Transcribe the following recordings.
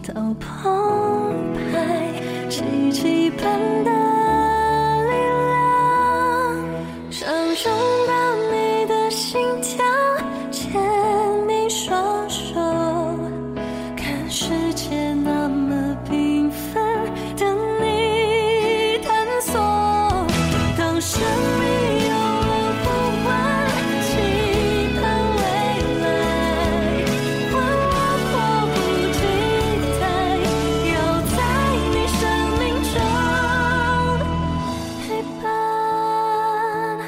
都澎湃，奇迹般的力量，想拥抱你的心跳，牵你双手，看世界那么缤纷，等你探索。当生命有了呼唤，期盼未来，换我迫不及待，要在你生命中陪伴。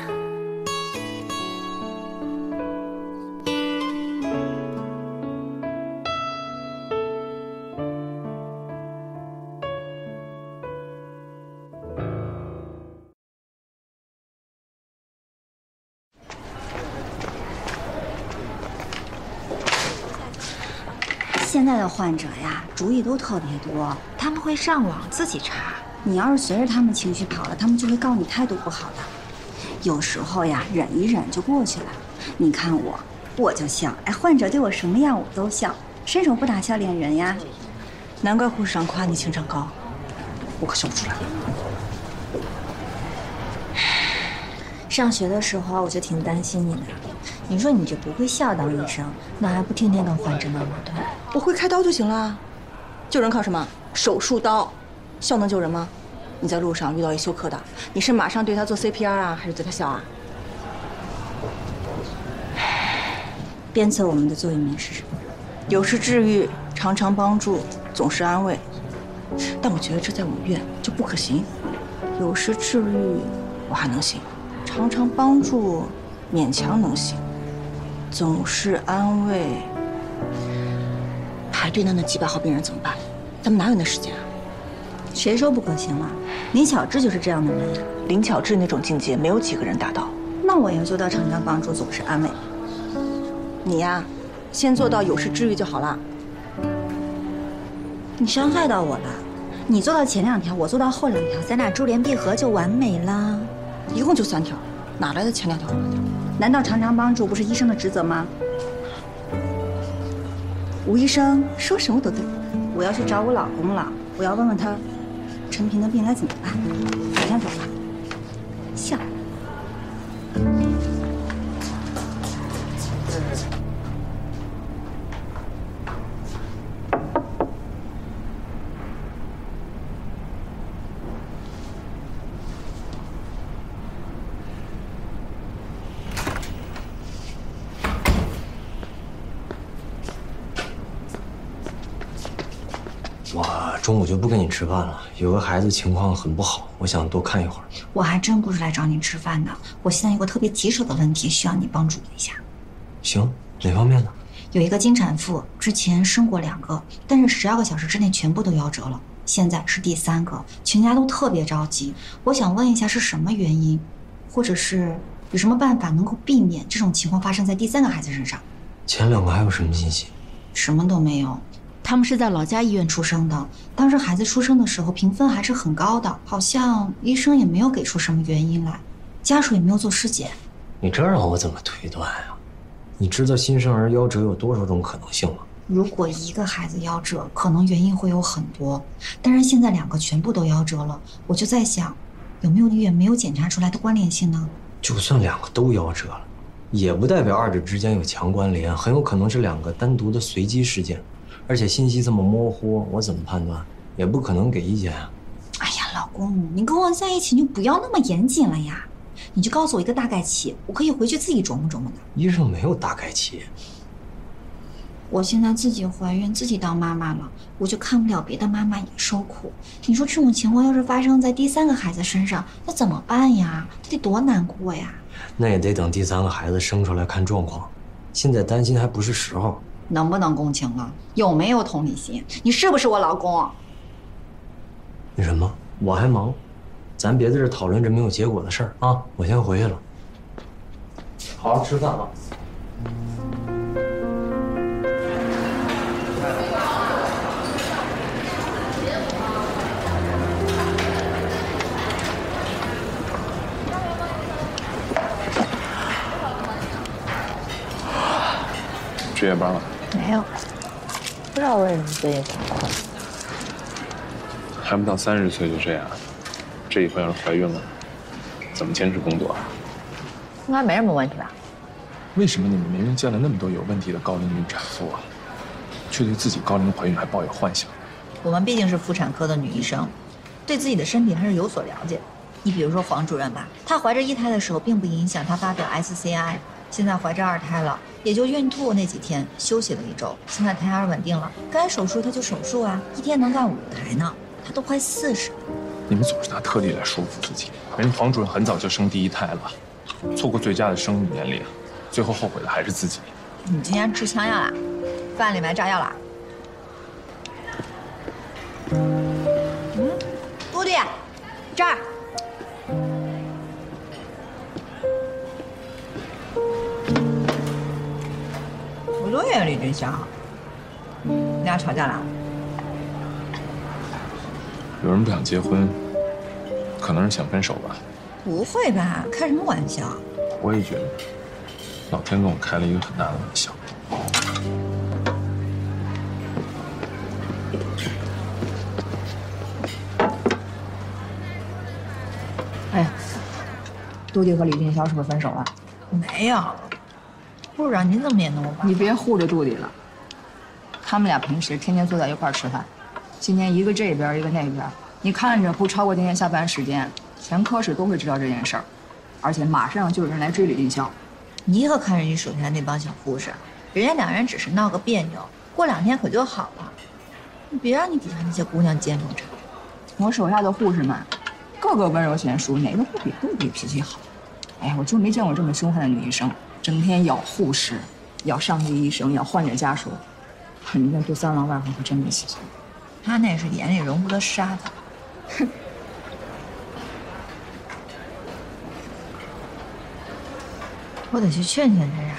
现在的患者呀，主意都特别多， 他们会上网自己查。 你要是随着他们情绪跑了，他们就会告你态度不好的。有时候呀，忍一忍就过去了。你看我就笑，哎，患者对我什么样我都笑，伸手不打笑脸人呀。 难怪护士长夸你情商高，我可笑不出来。上学的时候我就挺担心你的，你说你这不会笑当医生，那还不天天跟患者闹矛盾？ 我会开刀就行了，救人靠什么？手术刀，笑能救人吗？你在路上遇到一休克的，你是马上对他做 CPR 啊，还是对他笑啊？ 鞭策我们的座右铭是什么？ 有时治愈，常常帮助，总是安慰。但我觉得这在我们院就不可行。有时治愈我还能行，常常帮助勉强能行，总是安慰。排队的那几百号病人怎么办？咱们哪有那时间啊？ 谁说不可行了？林巧稚就是这样的人呀。 林巧稚那种境界，没有几个人达到。 那我也做到常常帮助，总是安慰。 你呀，先做到有时治愈就好了。 你伤害到我了。你做到前2条，我做到后2条，咱俩珠联璧合就完美啦。 一共就3条，哪来的前2条后2条？ 难道常常帮助不是医生的职责吗？ 吴医生说什么都对。 我要去找我老公了，我要问问他，陈平的病该怎么办。马上走吧。笑。 我中午就不跟你吃饭了，有个孩子情况很不好，我想多看一会儿。 我还真不是来找你吃饭的，我现在有个特别棘手的问题，需要你帮助我一下。 行，哪方面的？ 有一个经产妇，之前生过2个，但是12个小时之内全部都夭折了，现在是第3个，全家都特别着急。我想问一下是什么原因，或者是有什么办法能够避免这种情况发生在第3个孩子身上？ 前2个还有什么信息？ 什么都没有。他们是在老家医院出生的，当时孩子出生的时候评分还是很高的，好像医生也没有给出什么原因来，家属也没有做尸检。 你这让我怎么推断啊？你知道新生儿夭折有多少种可能性吗？ 如果1个孩子夭折，可能原因会有很多，但是现在2个全部都夭折了，我就在想，有没有医院没有检查出来的关联性呢？ 就算2个都夭折了，也不代表2者之间有强关联，很有可能是2个单独的随机事件。而且信息这么模糊，我怎么判断？也不可能给意见啊。 哎呀，老公，你跟我在一起，你就不要那么严谨了呀。你就告诉我一个大概期，我可以回去自己琢磨琢磨的。 医生没有大概期。 我现在自己怀孕，自己当妈妈了，我就看不了别的妈妈也受苦。你说这种情况要是发生在第3个孩子身上，那怎么办呀？这得多难过呀！ 那也得等第3个孩子生出来看状况。现在担心还不是时候。 能不能共情了？有没有同理心？你是不是我老公？ 那什么，我还忙，咱别在这讨论这没有结果的事儿啊！我先回去了，好好吃饭啊。 值夜班了？ 没有，不知道为什么最近这么困。 还不到30岁就这样，这以后要是怀孕了，怎么坚持工作啊？ 应该没什么问题吧？ 为什么你们明明见了那么多有问题的高龄女产妇啊，却对自己高龄怀孕还抱有幻想？ 我们毕竟是妇产科的女医生，对自己的身体还是有所了解。你比如说黄主任吧，她怀着1胎的时候，并不影响她发表 SCI。现在怀着2胎了，也就孕吐那几天休息了1周，现在胎儿稳定了，该手术她就手术啊，一天能干5胎呢。她都快40了。 你们总是拿特例来说服自己，人家黄主任很早就生第1胎了，错过最佳的生育年龄，最后后悔的还是自己。 你今天吃枪药啦？饭里埋炸药啦？徒弟，这儿。我多远，李军霄？你俩吵架了？ 有人不想结婚，可能是想分手吧。 不会吧？开什么玩笑？ 我也觉得，老天跟我开了一个很大的玩笑。 哎，杜迪和李俊霄是不是分手了？ 没有。部长，您怎么也那么晚？ 你别护着杜迪了。他们俩平时天天坐在一块儿吃饭，今天一个这边一个那边，你看着不超过今天下班时间，全科室都会知道这件事儿，而且马上就有人来追李俊霄。 你可看着你手下那帮小护士，人家2人只是闹个别扭，过2天可就好了。你别让你底下那些姑娘见缝插针。 我手下的护士们，个个温柔贤淑，哪个不比杜迪脾气好？哎呀，我就没见过这么凶悍的女医生，整天咬护士，咬上级医生，咬患者家属，人家对3郎外行可真没细心。 他那是眼里容不得沙子。哼。我得去劝劝这俩人。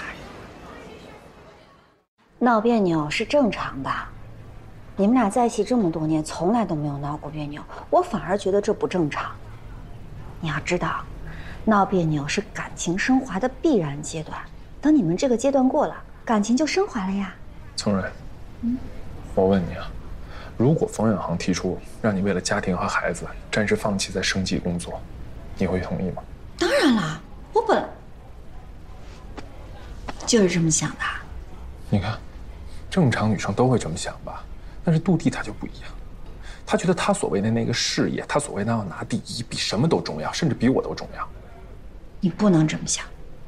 闹别扭是正常的，你们俩在一起这么多年，从来都没有闹过别扭，我反而觉得这不正常。你要知道，闹别扭是感情升华的必然阶段，等你们这个阶段过了，感情就升华了呀。 聪蕊，我问你啊，如果冯远航提出让你为了家庭和孩子暂时放弃在生计工作，你会同意吗？ 当然啦，我本就是这么想的。 你看，正常女生都会这么想吧，但是杜弟他就不一样，他觉得他所谓的那个事业，他所谓的要拿第1，比什么都重要，甚至比我都重要。 你不能这么想，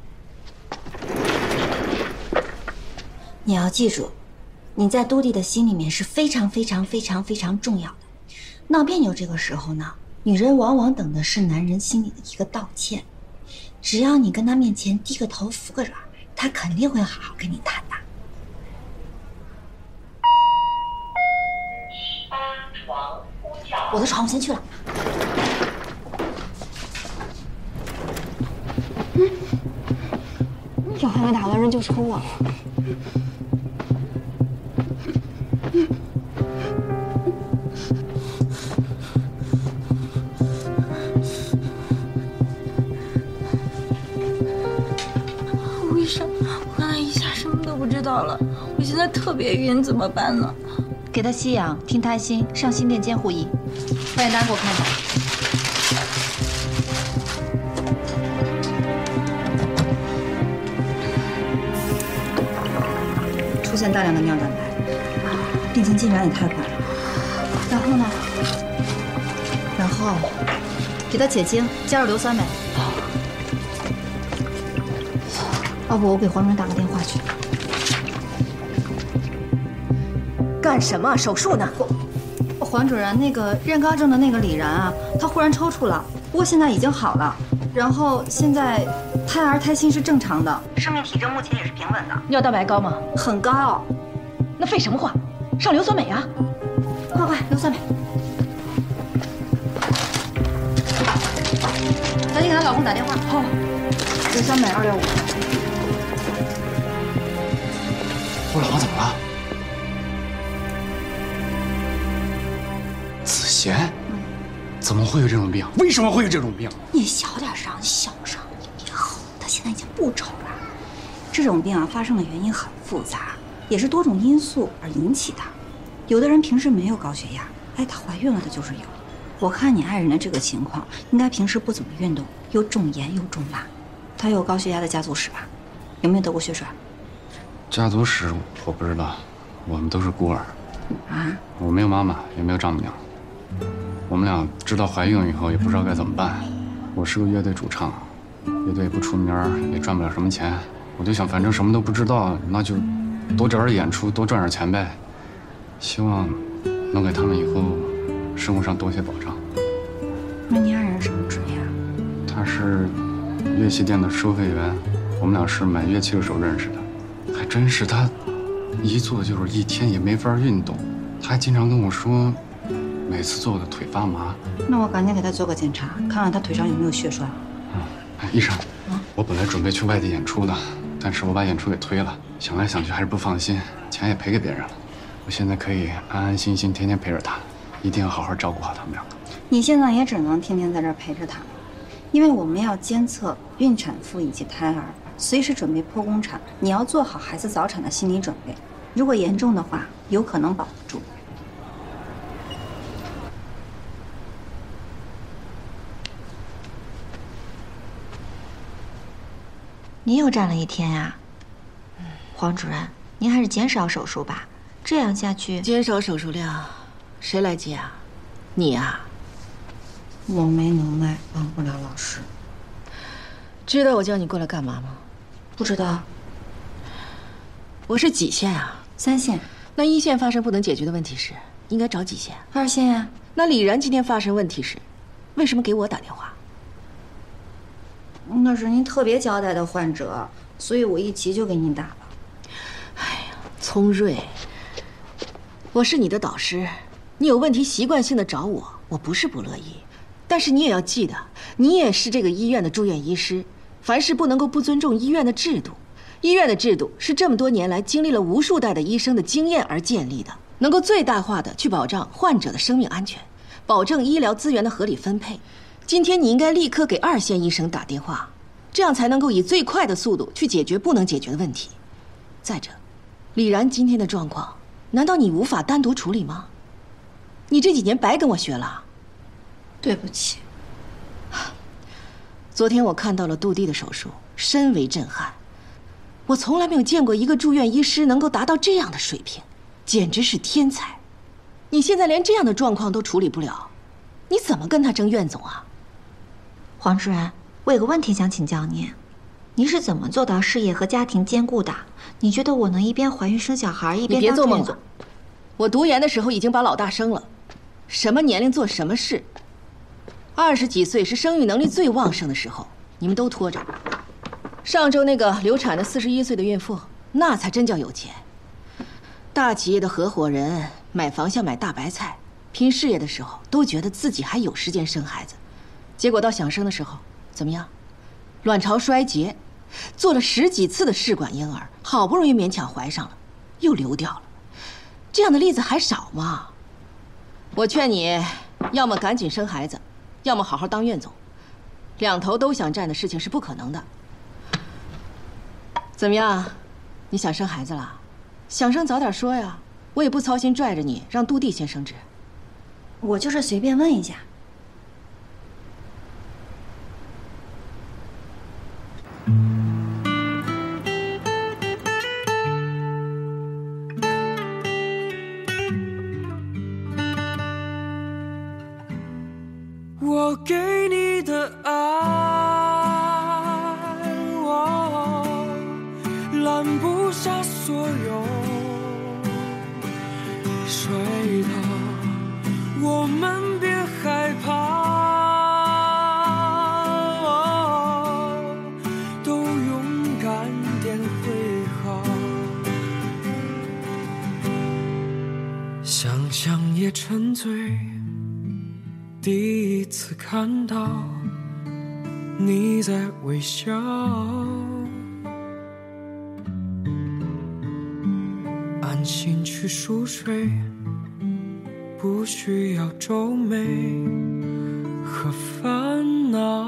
你要记住，你在杜弟的心里面是非常非常非常非常重要的。闹别扭这个时候呢，女人往往等的是男人心里的一个道歉，只要你跟他面前低个头服个软，他肯定会好好跟你谈的。我的床我先去了。 药还没打完，人就冲我了。吴医生，我刚才一下什么都不知道了，我现在特别晕，怎么办呢？ 给他吸氧，听胎心，上心电监护仪。化验单给我看一下。 出现大量的尿蛋白，病情进展也太快了。然后呢？ 然后给他解经，加入硫酸镁。要不我给黄主任打个电话去。 干什么？手术呢？ 黄主任，那个妊高症的那个李然啊，他忽然抽搐了，不过现在已经好了。然后现在胎儿胎心是正常的，生命体征目前也是平稳的。 尿蛋白高吗？ 很高。 那废什么话，上硫酸镁啊！ 快快，硫酸镁。赶紧给她老公打电话。 好，硫酸镁265。 我老婆怎么了？子贤，怎么会有这种病？为什么会有这种病？ 你小点声，你小声。你吼，她现在已经不丑了。这种病啊，发生的原因很复杂，也是多种因素而引起的。有的人平时没有高血压， 哎，她怀孕了的就是有。我看你爱人的这个情况，应该平时不怎么运动，又重盐又重辣。她有高血压的家族史吧？有没有得过血栓？ 家族史我不知道，我们都是孤儿。 啊？ 我没有妈妈，也没有丈母娘。我们俩知道怀孕以后，也不知道该怎么办。我是个乐队主唱，乐队不出名，也赚不了什么钱。我就想，反正什么都不知道，那就多找点演出，多赚点钱呗。希望能给他们以后生活上多些保障。 那你爱人什么职业啊？ 他是乐器店的收费员，我们俩是买乐器的时候认识的。还真是，他一坐就是一天，也没法运动。他还经常跟我说，每次做我的腿发麻。 那我赶紧给他做个检查，看看他腿上有没有血栓。 哎，医生，我本来准备去外地演出的，但是我把演出给推了。想来想去还是不放心，钱也赔给别人了。我现在可以安安心心天天陪着他，一定要好好照顾好他们两个。 你现在也只能天天在这儿陪着他，因为我们要监测孕产妇以及胎儿，随时准备剖宫产。你要做好孩子早产的心理准备，如果严重的话，有可能保不住。 你又站了一天呀，黄主任，您还是减少手术吧，这样下去。 减少手术量，谁来接啊？你呀？ 我没能耐，帮不了老师。 知道我叫你过来干嘛吗？ 不知道。 我是几线啊 ？3线。 那1线发生不能解决的问题时，应该找几线 ？2线呀。 那李然今天发生问题时，为什么给我打电话？ 那是您特别交代的患者，所以我一急就给您打了。 哎呀，聪瑞，我是你的导师，你有问题习惯性的找我，我不是不乐意。但是你也要记得，你也是这个医院的住院医师，凡事不能够不尊重医院的制度。医院的制度是这么多年来经历了无数代的医生的经验而建立的，能够最大化的去保障患者的生命安全，保证医疗资源的合理分配。今天你应该立刻给2线医生打电话，这样才能够以最快的速度去解决不能解决的问题。再者，李然今天的状况，难道你无法单独处理吗？你这几年白跟我学了。 对不起。 昨天我看到了杜弟的手术，深为震撼。我从来没有见过一个住院医师能够达到这样的水平，简直是天才。你现在连这样的状况都处理不了，你怎么跟他争院总啊？ 黄主任，我有个问题想请教您，您是怎么做到事业和家庭兼顾的？你觉得我能一边怀孕生小孩一边当你别做梦了。我读研的时候已经把老大生了，什么年龄做什么事。20几岁是生育能力最旺盛的时候，你们都拖着。上周那个流产的41岁的孕妇，那才真叫有钱。大企业的合伙人买房像买大白菜，拼事业的时候都觉得自己还有时间生孩子。结果到想生的时候，怎么样？卵巢衰竭，做了10几次的试管婴儿，好不容易勉强怀上了，又流掉了。这样的例子还少吗？我劝你，要么赶紧生孩子，要么好好当院总。两头都想占的事情是不可能的。怎么样？你想生孩子了？想生早点说呀，我也不操心拽着你，让杜弟先生职。 我就是随便问一下。 我给你的爱，拦不下所有水的，我们别害怕，都勇敢点会好。想想也沉醉，第一次看到你在微笑，安心去熟睡，不需要皱眉和烦恼。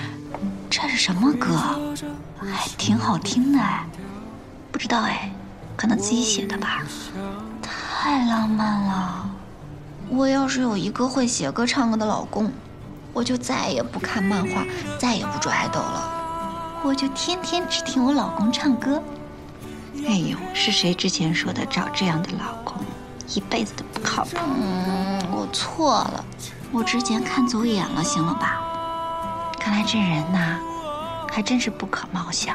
这是什么歌？还挺好听的哎，不知道哎。 可能自己写的吧。太浪漫了！我要是有一个会写歌唱歌的老公，我就再也不看漫画，再也不追爱豆了，我就天天只听我老公唱歌。哎呦，是谁之前说的找这样的老公一辈子都不靠谱？我错了，我之前看走眼了，行了吧？看来这人呐，还真是不可貌相。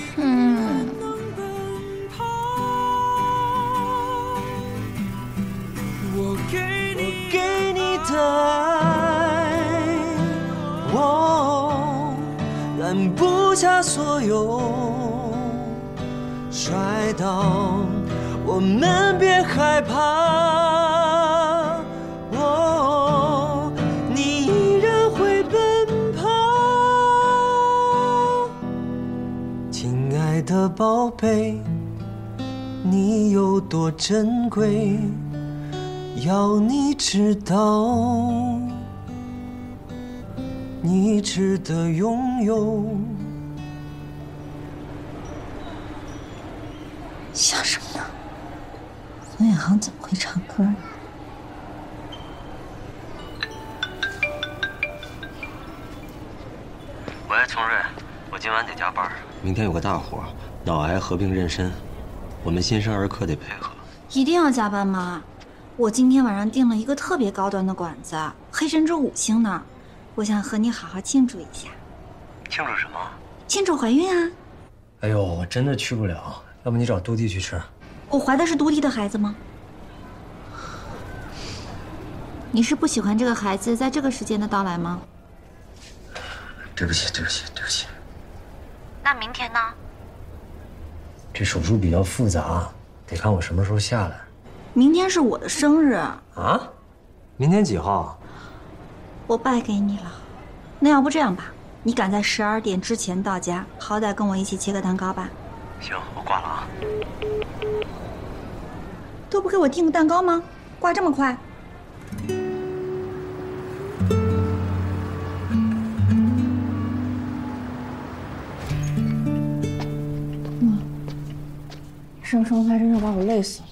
我给你的爱，我揽不下所有，摔倒，我们别害怕，你依然会奔跑。亲爱的宝贝，你有多珍贵，要你知道，你值得拥有。 想什么呢？冯远航怎么会唱歌呢？ 喂，崇瑞，我今晚得加班，明天有个大活，脑癌合并妊娠，我们新生儿科得配合。 一定要加班吗？我今天晚上订了一个特别高端的馆子，黑珍珠5星呢，我想和你好好庆祝一下。 庆祝什么？ 庆祝怀孕啊！ 哎呦，我真的去不了，要不你找杜弟去吃。 我怀的是杜弟的孩子吗？你是不喜欢这个孩子在这个时间的到来吗？ 对不起，对不起，对不起。 那明天呢？ 这手术比较复杂，得看我什么时候下来。 明天是我的生日啊？明天几号？ 我败给你了。那要不这样吧，你赶在12点之前到家，好歹跟我一起切个蛋糕吧。 行，我挂了啊。 都不给我订个蛋糕吗？挂这么快？ 上双排真的把我累死了。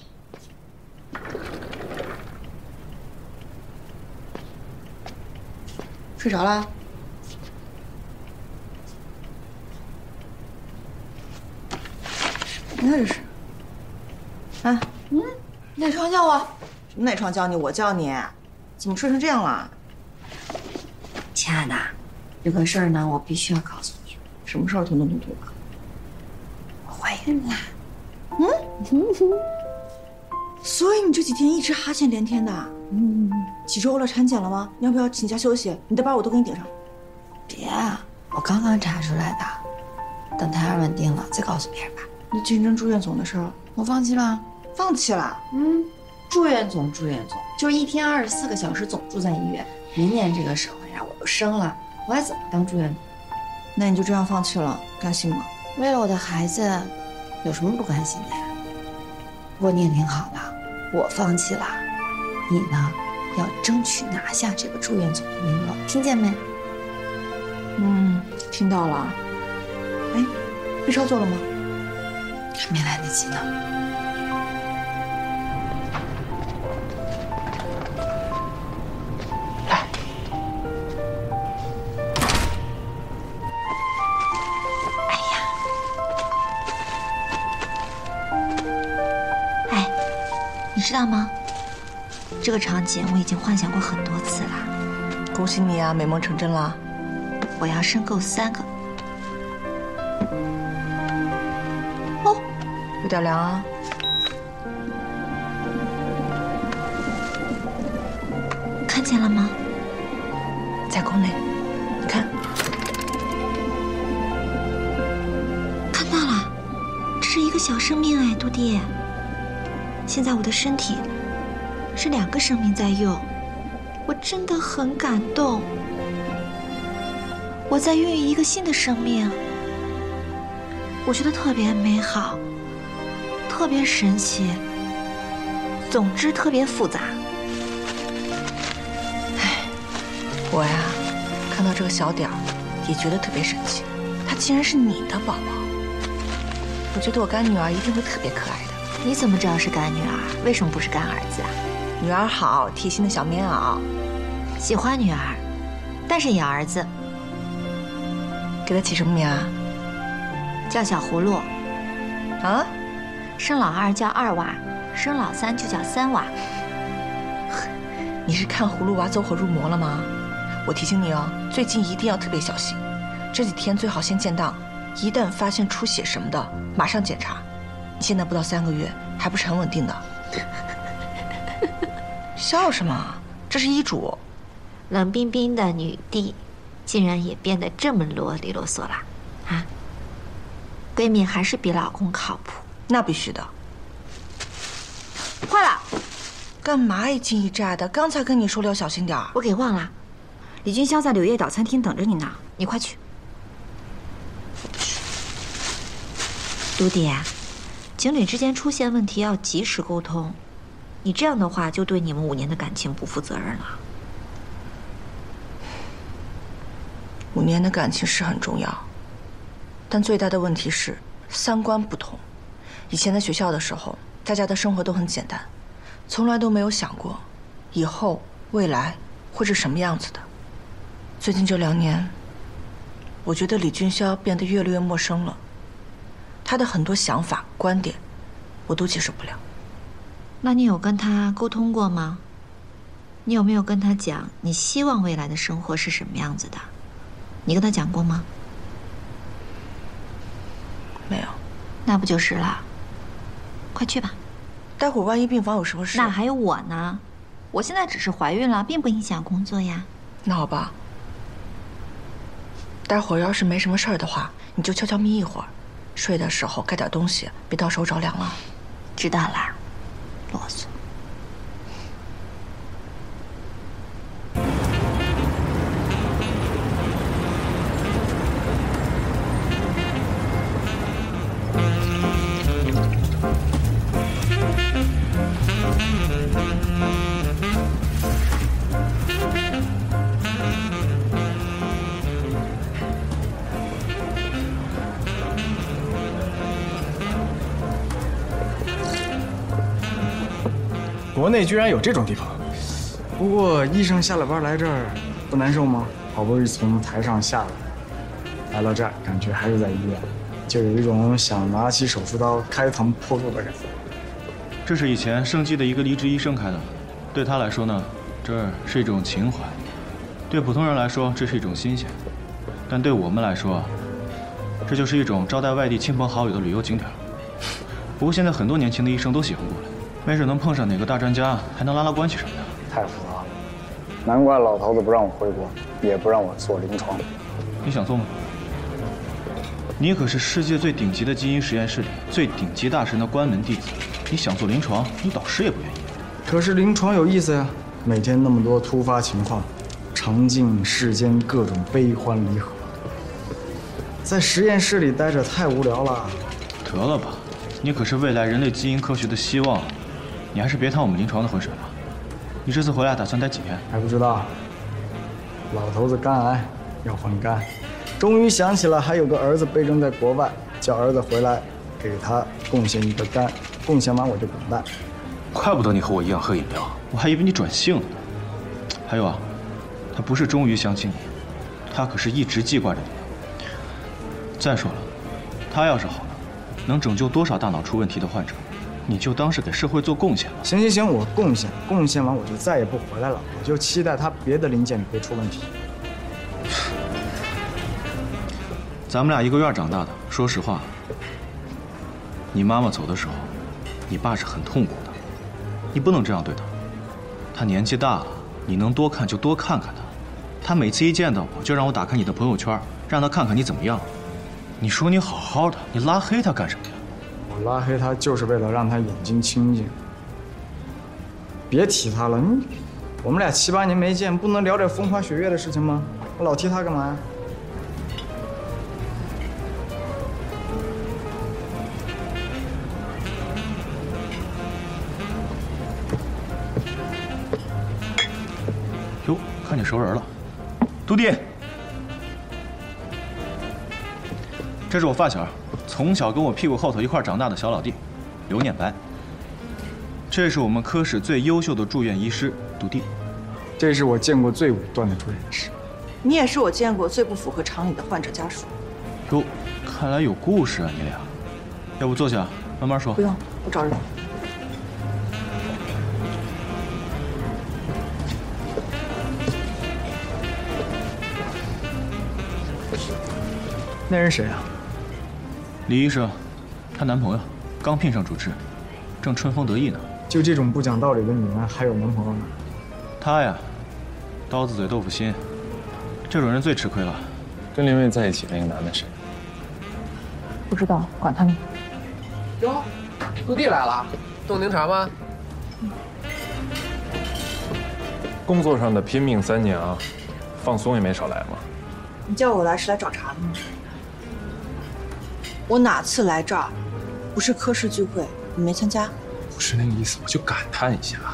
睡着了？你看这是。啊，赖床叫我？什么赖床叫你？我叫你？怎么睡成这样了？ 亲爱的，有个事儿呢，我必须要告诉你。 什么事儿？吞吞吐吐的。 我怀孕啦！ 所以你这几天一直哈欠连天的。几周了？产检了吗？你要不要请假休息？你的班我都给你顶上。 别啊，我刚刚查出来的，等胎儿稳定了再告诉别人吧。 那竞争住院总的事儿， 我放弃了。 放弃了？ 住院总，就是一天24个小时总住在医院。明年这个时候呀，我都生了，我还怎么当住院组？ 那你就这样放弃了，甘心吗？ 为了我的孩子，有什么不甘心的呀？不过你也挺好的，我放弃了，你呢，要争取拿下这个住院组的名额，听见没？ 听到了。哎，B 超做了吗？ 还没来得及呢。你知道吗？这个场景我已经幻想过很多次了。 恭喜你啊，美梦成真了。 我要生够3个。 哦，有点凉啊。 看见了吗？ 在宫内，你看。 看到了，这是一个小生命哎，杜弟。现在我的身体是2个生命在用，我真的很感动。我在孕育一个新的生命，我觉得特别美好，特别神奇，总之特别复杂。 我呀，看到这个小点儿，也觉得特别神奇。他竟然是你的宝宝，我觉得我干女儿一定会特别可爱的。 你怎么知道是干女儿？为什么不是干儿子啊？ 女儿好，贴心的小棉袄。 喜欢女儿，但是养儿子。 给她起什么名啊？ 叫小葫芦。 啊？ 生老二叫二娃，生老三就叫三娃。 你是看葫芦娃走火入魔了吗？我提醒你哦，最近一定要特别小心，这几天最好先建档，一旦发现出血什么的，马上检查。你现在不到3个月，还不是很稳定的。笑什么？这是医嘱。 冷冰冰的女帝，竟然也变得这么啰里啰嗦了啊！闺蜜还是比老公靠谱。 那必须的。 坏了！ 干嘛一惊一乍的？刚才跟你说了要小心点儿。 我给忘了，李君霄在柳叶岛餐厅等着你呢，你快去。嘟弟，情侣之间出现问题要及时沟通，你这样的话就对你们5年的感情不负责任了。 5年的感情是很重要，但最大的问题是3观不同。以前在学校的时候，大家的生活都很简单，从来都没有想过以后未来会是什么样子的。最近这2年，我觉得李君霄变得越来越陌生了，他的很多想法观点我都接受不了。 那你有跟他沟通过吗？你有没有跟他讲你希望未来的生活是什么样子的？你跟他讲过吗？ 没有。 那不就是了？快去吧。 待会儿万一病房有什么事， 那还有我呢。我现在只是怀孕了，并不影响工作呀。 那好吧。待会儿要是没什么事儿的话，你就悄悄眯一会儿，睡的时候盖点东西，别到时候着凉了。 知道了，啰嗦。 国内居然有这种地方，不过医生下了班来这儿，不难受吗？好不容易从台上下来到这儿，感觉还是在医院，就有一种想拿起手术刀开膛破肚的感觉。 这是以前生机的一个离职医生开的，对他来说呢，这是一种情怀；对普通人来说，这是一种新鲜；但对我们来说，这就是一种招待外地亲朋好友的旅游景点。不过现在很多年轻的医生都喜欢过来。没准能碰上哪个大专家，还能拉拉关系什么的。 太复杂了，难怪老头子不让我回国，也不让我做临床。 你想做吗？你可是世界最顶级的基因实验室里最顶级大神的关门弟子，你想做临床，你导师也不愿意。 可是临床有意思呀，每天那么多突发情况，尝尽世间各种悲欢离合。在实验室里待着太无聊了。 得了吧，你可是未来人类基因科学的希望。你还是别趟我们临床的浑水了。你这次回来打算待几天？ 还不知道。老头子肝癌要换肝，终于想起了还有个儿子被扔在国外，叫儿子回来给他贡献一个肝，贡献完我就滚蛋。 怪不得你和我一样喝饮料，我还以为你转性了呢。还有啊，他不是终于想起你，他可是一直记挂着你的。再说了，他要是好了，能拯救多少大脑出问题的患者？你就当是给社会做贡献了。 行行行，我贡献完我就再也不回来了，我就期待他别的零件别出问题。 咱们俩一个院长大的，说实话，你妈妈走的时候，你爸是很痛苦的。你不能这样对他，他年纪大了，你能多看就多看看他。他每次一见到我就让我打开你的朋友圈，让他看看你怎么样。你说你好好的，你拉黑他干什么呀？ 我拉黑他就是为了让他眼睛清净。别提他了，我们俩7、8年没见，不能聊点风花雪月的事情吗？我老提他干嘛呀？ 哟，看见熟人了，杜弟，这是我发小，从小跟我屁股后头一块长大的小老弟，刘念白。 这是我们科室最优秀的住院医师杜弟， 这是我见过最武断的住院医师。 你也是我见过最不符合常理的患者家属。 哟，看来有故事啊，你俩。要不坐下，慢慢说。 不用，我找人。 那人谁啊？ 李医生，她男朋友，刚聘上主治，正春风得意呢。 就这种不讲道理的女人，还有男朋友呢？ 她呀，刀子嘴豆腐心，这种人最吃亏了。 跟林蔚在一起那个男的谁？ 不知道，管他呢。 哟，杜弟来了，冻柠茶吗？ 工作上的拼命3年啊，放松也没少来嘛。 你叫我来是来找茬的吗？我哪次来这儿，不是科室聚会，你没参加？ 不是那个意思，我就感叹一下。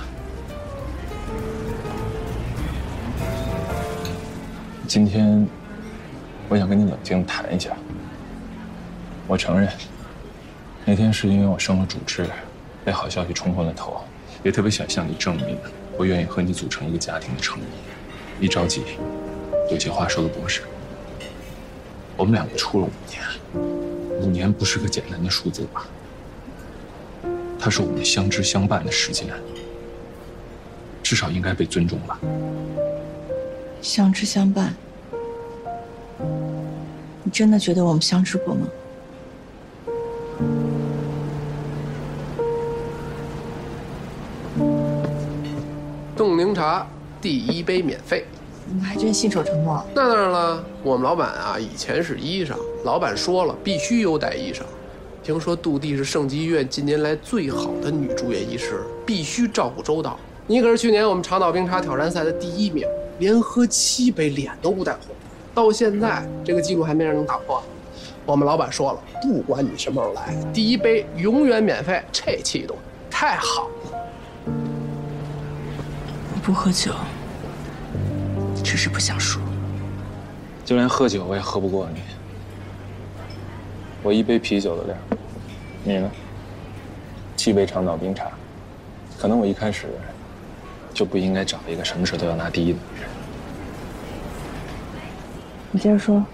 今天，我想跟你冷静谈一下。我承认，那天是因为我升了主治，被好消息冲昏了头，也特别想向你证明，我愿意和你组成一个家庭的诚意。一着急，有些话说的不是。我们两个处了5年，5年不是个简单的数字吧？它是我们相知相伴的时间，至少应该被尊重吧？ 相知相伴，你真的觉得我们相知过吗？ 冻柠茶第1杯免费。 你们还真信守承诺。 那当然了，我们老板啊以前是医生，老板说了必须优待医生。听说杜弟是盛极医院近年来最好的女住院医师，必须照顾周到。你可是去年我们长岛冰茶挑战赛的第1名，连喝7杯脸都不带红。到现在这个记录还没人能打破。我们老板说了，不管你什么时候来，第1杯永远免费。这气度太好了。 我不喝酒，只是不想输。 就连喝酒我也喝不过你。我1杯啤酒的量，你呢？7杯长岛冰茶。可能我一开始就不应该找一个什么事都要拿第1的女人。 你接着说。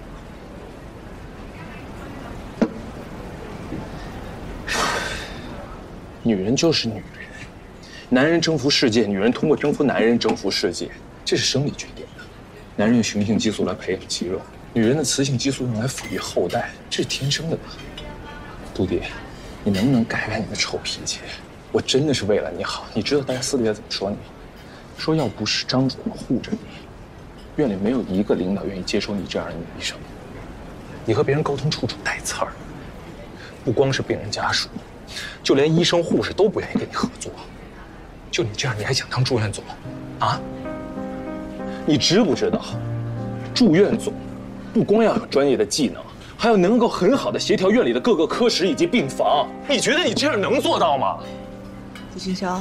女人就是女人，男人征服世界，女人通过征服男人征服世界，这是生理决定的。男人用雄性激素来培养肌肉，女人的雌性激素用来抚育后代，这是天生的吧？杜弟，你能不能改改你的臭脾气？我真的是为了你好，你知道大家私底下怎么说你？说要不是张主任护着你，院里没有一个领导愿意接收你这样的女医生。你和别人沟通处处带刺儿，不光是病人家属，就连医生护士都不愿意跟你合作。就你这样，你还想当住院总？啊？你知不知道，住院总不光要有专业的技能，还要能够很好的协调院里的各个科室以及病房。你觉得你这样能做到吗？ 付清霄，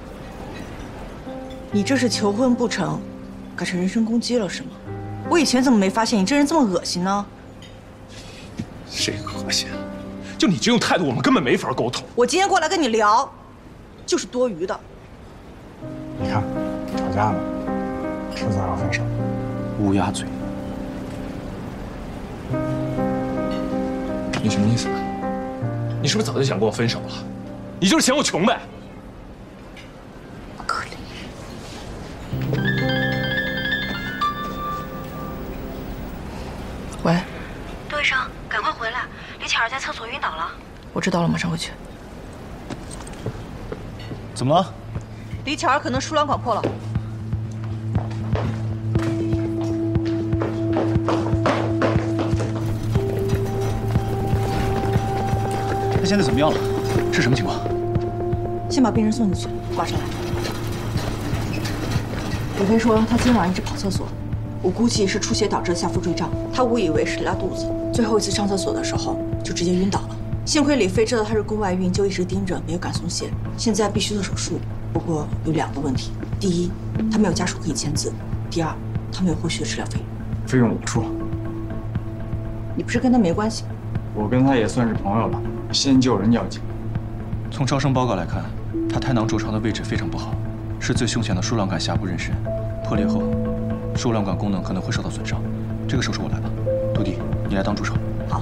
你这是求婚不成，改成人身攻击了是吗？我以前怎么没发现你这人这么恶心呢？ 谁恶心？就你这种态度，我们根本没法沟通。 我今天过来跟你聊，就是多余的。 你看，吵架了，迟早要分手。 乌鸦嘴。 你什么意思？你是不是早就想跟我分手了？你就是嫌我穷呗？ 可怜。喂， 杜医生，赶快回来，李巧儿在厕所晕倒了。 我知道了，马上回去。 怎么了？ 李巧儿可能输卵管破了。 他现在怎么样了？是什么情况？ 先把病人送进去，挂上来。李飞说他今晚一直跑厕所，我估计是出血导致的下腹坠胀，他误以为是拉肚子，最后一次上厕所的时候就直接晕倒了。幸亏李飞知道他是宫外孕，就一直盯着，没有敢松懈。现在必须做手术，不过有2个问题：第一，他没有家属可以签字；第二，他没有后续的治疗费用。 费用我出。 你不是跟他没关系吗？ 我跟他也算是朋友了，先救人要紧。 从招生报告来看， 他胎囊灼创的位置非常不好，是最凶险的输卵管下部妊娠，破裂后，输卵管功能可能会受到损伤。这个手术我来吧，杜迪，你来当助手。 好。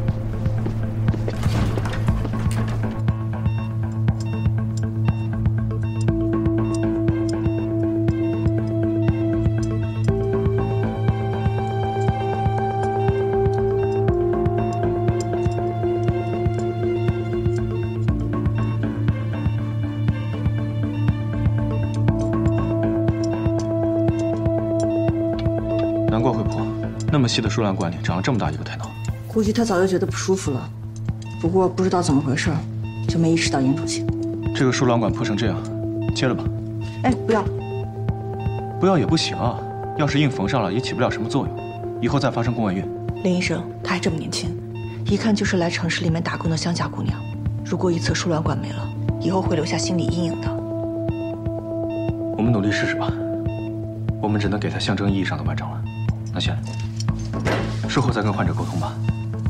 难怪会破，那么细的输卵管里长了这么大一个胎囊。 估计他早就觉得不舒服了，不过不知道怎么回事，就没意识到引出去。 这个输卵管破成这样，切了吧。 哎，不要， 不要也不行啊！要是硬缝上了，也起不了什么作用，以后再发生宫外孕。 林医生，她还这么年轻，一看就是来城市里面打工的乡下姑娘。如果一侧输卵管没了，以后会留下心理阴影的。 我们努力试试吧。我们只能给她象征意义上的完整了。那先，术后再跟患者沟通吧。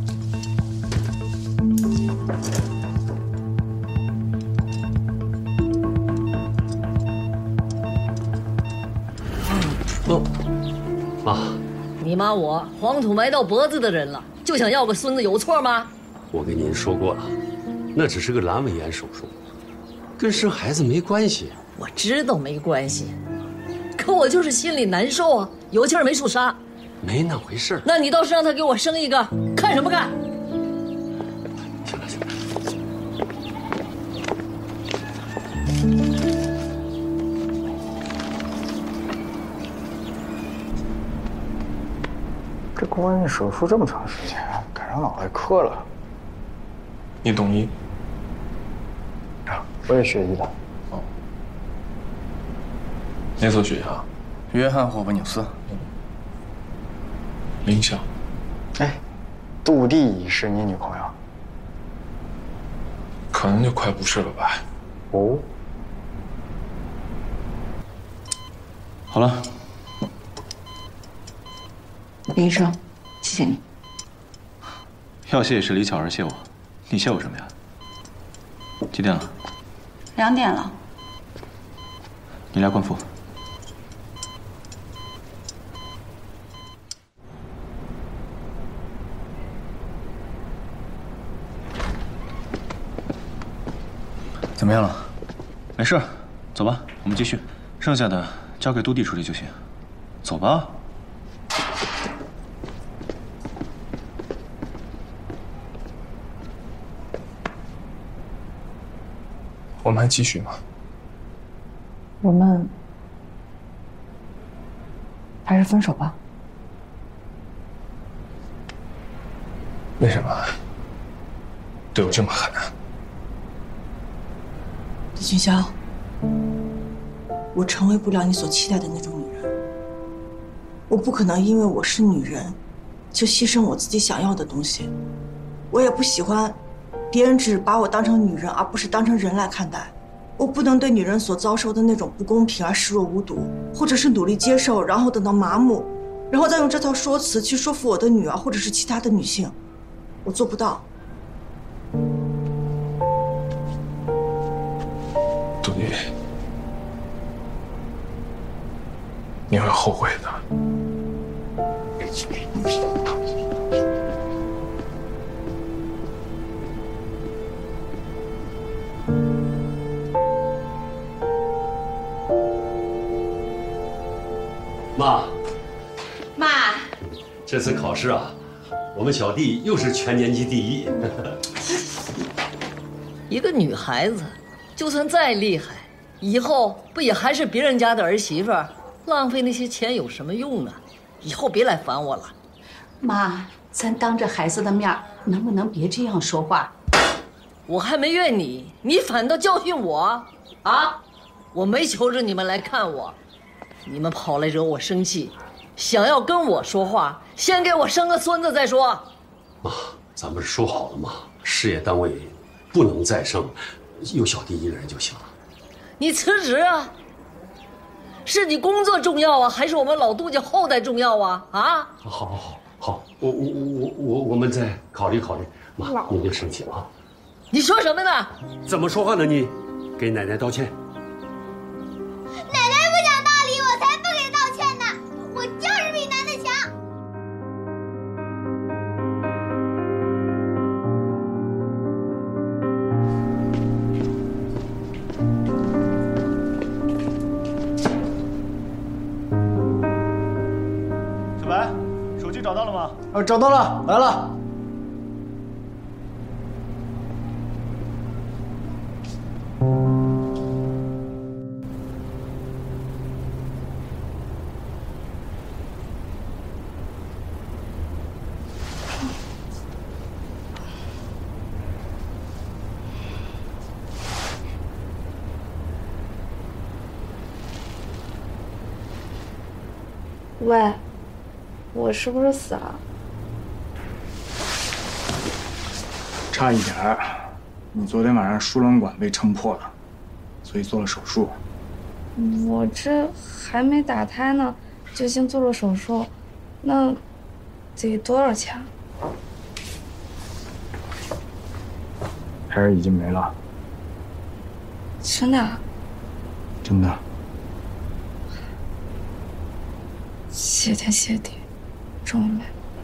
妈，你妈我黄土埋到脖子的人了，就想要个孙子，有错吗？ 我跟您说过了，那只是个阑尾炎手术，跟生孩子没关系。 我知道没关系，可我就是心里难受啊，有气儿没处撒。 没那回事。 那你倒是让他给我生一个，看什么看？ 行了行了。 这宫外孕手术这么长时间，赶上脑外科了。 你懂医？ 啊，我也学医的。 哦。哪所学校？ 约翰霍普纽斯。 名校。 哎，杜弟是你女朋友？ 可能就快不是了吧。 哦。 好了。 林医生，谢谢你。 要谢也是李巧儿谢我，你谢我什么呀？几点了 ？2点了。 你来灌腹。怎么样了？没事，走吧，我们继续，剩下的交给杜弟处理就行。走吧。 我们还继续吗？ 我们还是分手吧。 为什么对我这么狠？ 李君霄，我成为不了你所期待的那种女人。我不可能因为我是女人，就牺牲我自己想要的东西。我也不喜欢别人只把我当成女人，而不是当成人来看待。我不能对女人所遭受的那种不公平而视若无睹，或者是努力接受，然后等到麻木，然后再用这套说辞去说服我的女儿或者是其他的女性。我做不到。 杜弟，你会后悔的。 妈，这次考试啊，我们小弟又是全年级第1。 一个女孩子，就算再厉害，以后不也还是别人家的儿媳妇？浪费那些钱有什么用啊？以后别来烦我了。 妈，咱当着孩子的面，能不能别这样说话？ 我还没怨你，你反倒教训我啊！我没求着你们来看我，你们跑来惹我生气，想要跟我说话，先给我生个孙子再说。 妈，咱们说好了嘛，事业单位不能再生，有小弟一个人就行了。 你辞职啊？是你工作重要啊，还是我们老杜家后代重要啊？啊！ 好，我们再考虑考虑。妈，您别生气啊。 你说什么呢？ 怎么说话呢你？ 给奶奶道歉。 奶奶不讲道理，我才不给道歉呢！我就是比男的强。 小白，手机找到了吗？找到了，来了。 喂，我是不是死了？ 差一点儿，你昨天晚上输卵管被撑破了，所以做了手术。 我这还没打胎呢，就先做了手术，那得多少钱？ 胎儿已经没了。 真的？ 真的。 谢天谢地，终于没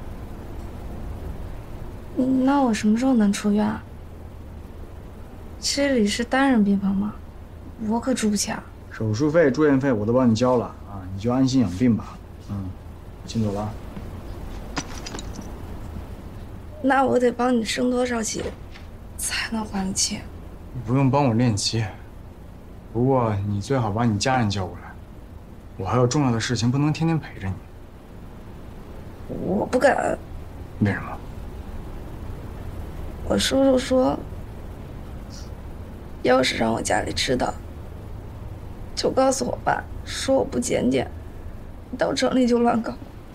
了。那我什么时候能出院啊？这里是单人病房吗？我可住不起啊。 手术费、住院费我都帮你交了啊，你就安心养病吧。先走了。 那我得帮你生多少气，才能还得起？ 你不用帮我练气，不过你最好把你家人叫过来。我还有重要的事情，不能天天陪着你。 我不敢。 为什么？ 我叔叔说，要是让我家里知道，就告诉我爸，说我不检点，到城里就乱搞，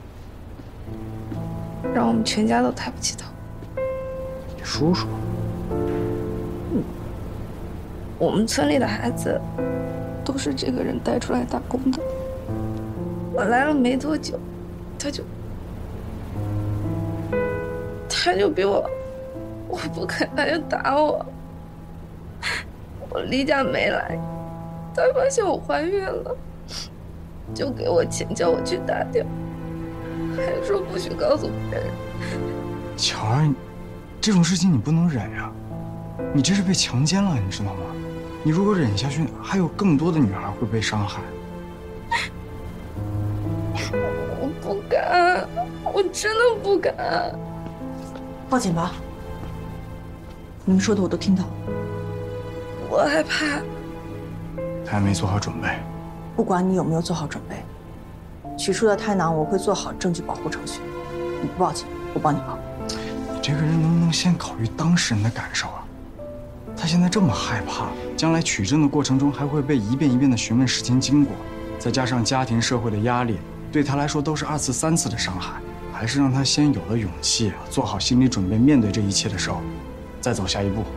让我们全家都抬不起头。 你叔叔？ 我们村里的孩子都是这个人带出来打工的。我来了没多久，他就逼我不肯，他就打我。我离家没来，他发现我怀孕了，就给我钱叫我去打掉，还说不许告诉别人。 巧儿，这种事情你不能忍呀，你这是被强奸了，你知道吗？你如果忍下去，还有更多的女孩会被伤害。 我不敢，我真的不敢。 报警吧！你们说的我都听到了。 我害怕。 他还没做好准备。 不管你有没有做好准备，取出的胎囊我会做好证据保护程序。你不报警，我帮你报。 你这个人能不能先考虑当事人的感受啊？他现在这么害怕，将来取证的过程中还会被一遍一遍的询问事情经过，再加上家庭社会的压力，对他来说都是2次、3次的伤害。还是让他先有了勇气，做好心理准备，面对这一切的时候，再走下一步。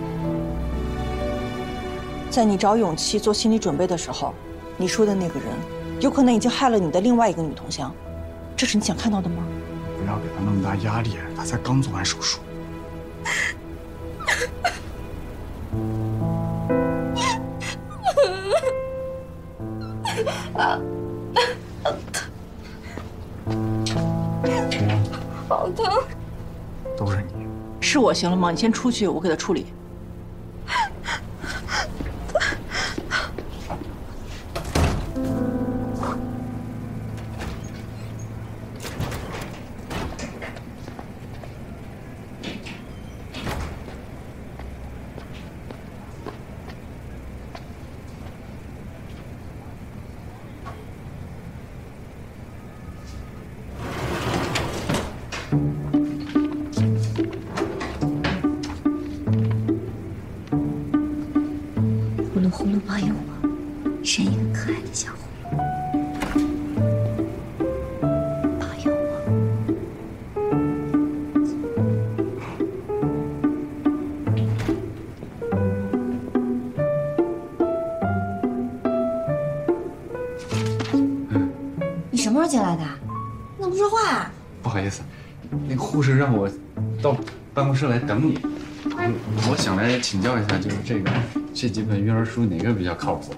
在你找勇气做心理准备的时候，你说的那个人，有可能已经害了你的另外一个女同乡，这是你想看到的吗？ 不要给他那么大压力，他才刚做完手术。 好疼！ 都是你， 是我行了吗？你先出去，我给他处理。 呼噜呼噜保佑我，生一个可爱的小葫芦。保佑你什么时候进来的？你怎么不说话啊？ 不好意思，那个护士让我到办公室来等你。我想来请教一下，就是这个这几本育儿书哪个比较靠谱？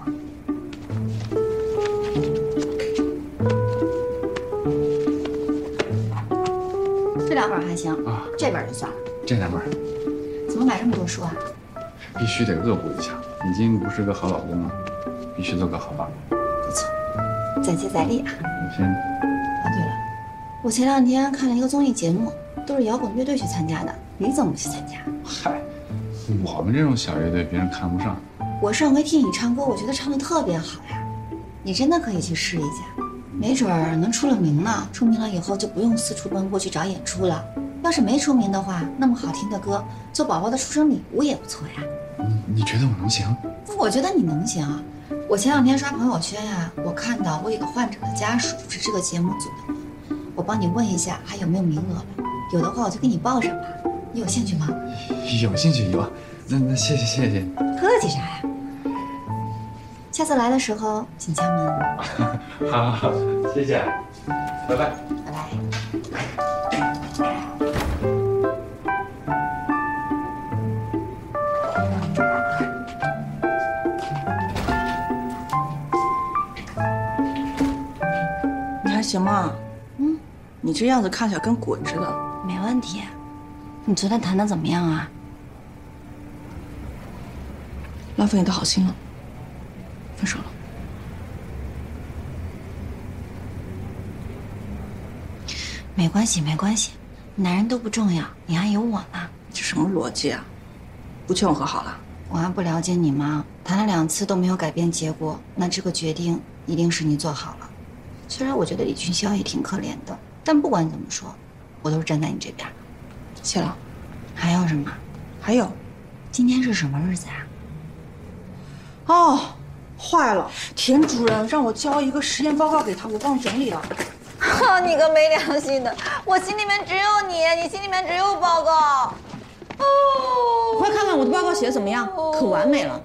这2本还行啊， 这本就算了。 这2本怎么买这么多书啊？ 必须得恶补一下。已经不是个好老公了，必须做个好爸爸。 不错，再接再厉啊。 先。 啊，对了，我前2天看了一个综艺节目，都是摇滚乐队去参加的，你怎么不去参加？ 嗨，我们这种小乐队别人看不上。 我上回听你唱歌，我觉得唱得特别好呀，你真的可以去试一下，没准儿能出了名呢。出名了以后就不用四处奔波去找演出了。要是没出名的话，那么好听的歌做宝宝的出生礼物也不错呀。 你觉得我能行？ 我觉得你能行啊。我前2天刷朋友圈呀，我看到我有个患者的家属是这个节目组的，我帮你问一下还有没有名额，有的话我就给你报上吧。你有兴趣吗？ 有兴趣有。那谢谢。 客气啥呀？下次来的时候请敲门。 好，谢谢，拜拜。 拜拜。 你还行吗？你这样子看起来跟鬼似的。 没问题。你昨天谈的怎么样啊？ 浪费你的好心了，分手了。 没关系，没关系，男人都不重要，你还有我呢。 这什么逻辑啊？不劝我和好了？ 我还不了解你吗？谈了2次都没有改变结果，那这个决定一定是你做好了。虽然我觉得李俊霄也挺可怜的，但不管怎么说，我都是站在你这边。 谢了。 还有什么？ 还有， 今天是什么日子啊？ 哦，坏了！田主任让我交一个实验报告给他，我忘整理了。 你个没良心的！我心里面只有你，你心里面只有报告。 快看看我的报告写的怎么样，可完美了。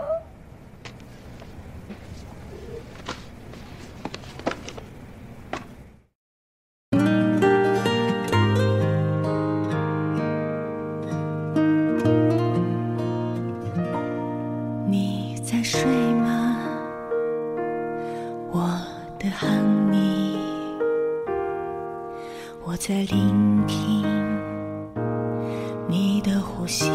你在睡吗？我的喊你，我在聆听你的呼吸，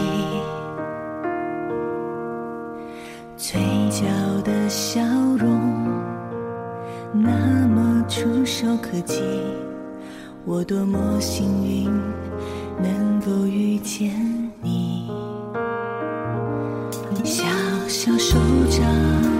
嘴角的笑容那么触手可及，我多么幸运能够遇见你，小小手掌